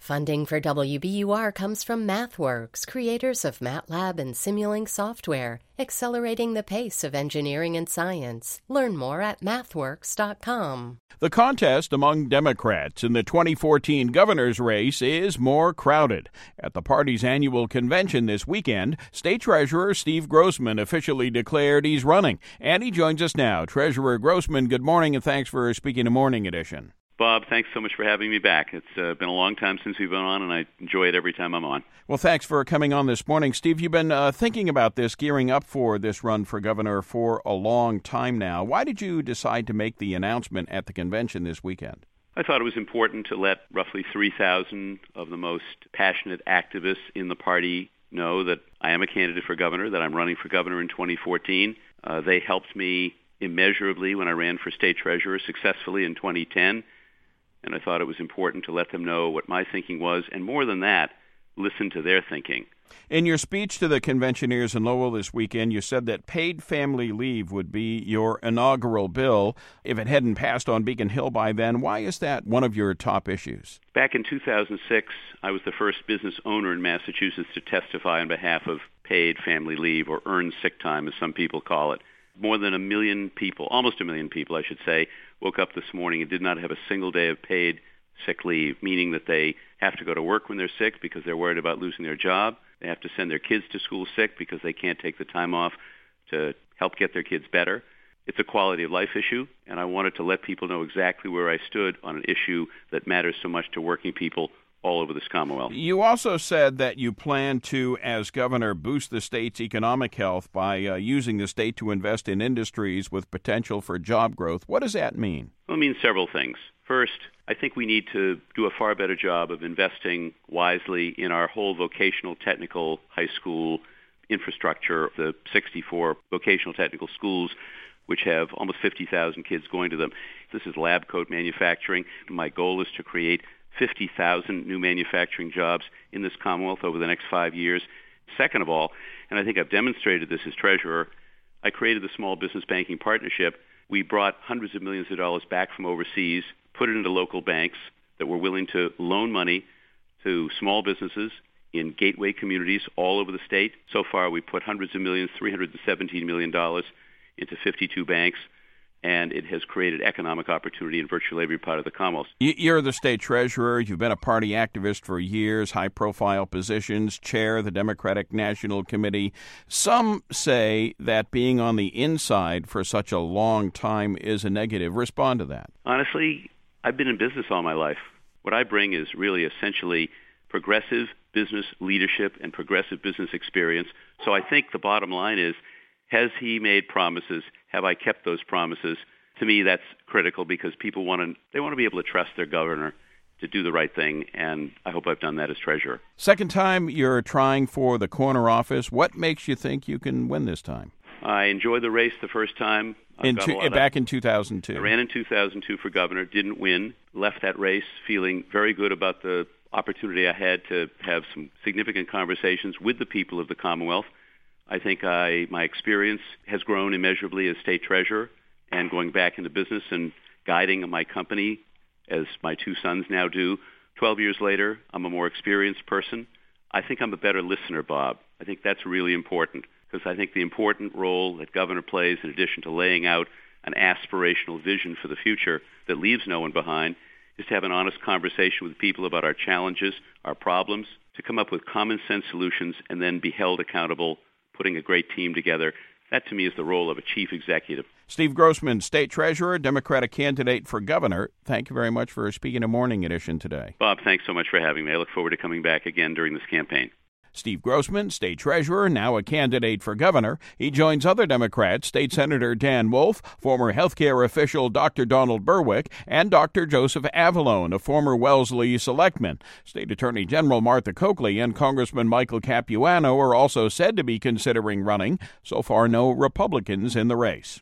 Funding for WBUR comes from MathWorks, creators of MATLAB and Simulink software, accelerating the pace of engineering and science. Learn more at mathworks.com. The contest among Democrats in the 2014 governor's race is more crowded. At the party's annual convention this weekend, State Treasurer Steve Grossman officially declared he's running. And he joins us now. Treasurer Grossman, good morning, and thanks for speaking to Morning Edition. Bob, thanks so much for having me back. It's been a long time since we've been on, and I enjoy it every time I'm on. Well, thanks for coming on this morning. Steve, you've been thinking about this, gearing up for this run for governor for a long time now. Why did you decide to make the announcement at the convention this weekend? I thought it was important to let roughly 3,000 of the most passionate activists in the party know that I am a candidate for governor, that I'm running for governor in 2014. They helped me immeasurably when I ran for state treasurer successfully in 2010. And I thought it was important to let them know what my thinking was, and more than that, listen to their thinking. In your speech to the conventioneers in Lowell this weekend, you said that paid family leave would be your inaugural bill if it hadn't passed on Beacon Hill by then. Why is that one of your top issues? Back in 2006, I was the first business owner in Massachusetts to testify on behalf of paid family leave, or earned sick time, as some people call it. More than 1 million people, almost 1 million people, I should say, woke up this morning and did not have a single day of paid sick leave, meaning that they have to go to work when they're sick because they're worried about losing their job. They have to send their kids to school sick because they can't take the time off to help get their kids better. It's a quality of life issue, and I wanted to let people know exactly where I stood on an issue that matters so much to working people all over this Commonwealth. You also said that you plan to, as governor, boost the state's economic health by using the state to invest in industries with potential for job growth. What does that mean? Well, it means several things. First, I think we need to do a far better job of investing wisely in our whole vocational technical high school infrastructure, the 64 vocational technical schools, which have almost 50,000 kids going to them. This is lab coat manufacturing. My goal is to create 50,000 new manufacturing jobs in this Commonwealth over the next 5 years. Second of all, and I think I've demonstrated this as treasurer, I created the Small Business Banking Partnership. We brought hundreds of millions of dollars back from overseas, put it into local banks that were willing to loan money to small businesses in gateway communities all over the state. So far, we put hundreds of millions, $317 million into 52 banks, and it has created economic opportunity in virtually every part of the Commonwealth. You're the state treasurer. You've been a party activist for years, high-profile positions, chair of the Democratic National Committee. Some say that being on the inside for such a long time is a negative. Respond to that. Honestly, I've been in business all my life. What I bring is really essentially progressive business leadership and progressive business experience. So I think the bottom line is, has he made promises? Have I kept those promises? To me, that's critical because people want to be able to trust their governor to do the right thing, and I hope I've done that as treasurer. Second time you're trying for the corner office. What makes you think you can win this time? I enjoyed the race the first time. Back in 2002. I ran in 2002 for governor, didn't win, left that race feeling very good about the opportunity I had to have some significant conversations with the people of the Commonwealth. I think my experience has grown immeasurably as state treasurer and going back into business and guiding my company as my two sons now do. 12 years later, I'm a more experienced person. I think I'm a better listener, Bob. I think that's really important because I think the important role that governor plays, in addition to laying out an aspirational vision for the future that leaves no one behind, is to have an honest conversation with people about our challenges, our problems, to come up with common sense solutions and then be held accountable, putting a great team together. That, to me, is the role of a chief executive. Steve Grossman, state treasurer, Democratic candidate for governor. Thank you very much for speaking to Morning Edition today. Bob, thanks so much for having me. I look forward to coming back again during this campaign. Steve Grossman, state treasurer, now a candidate for governor. He joins other Democrats, State Senator Dan Wolf, former healthcare official Dr. Donald Berwick, and Dr. Joseph Avalone, a former Wellesley selectman. State Attorney General Martha Coakley and Congressman Michael Capuano are also said to be considering running. So far, no Republicans in the race.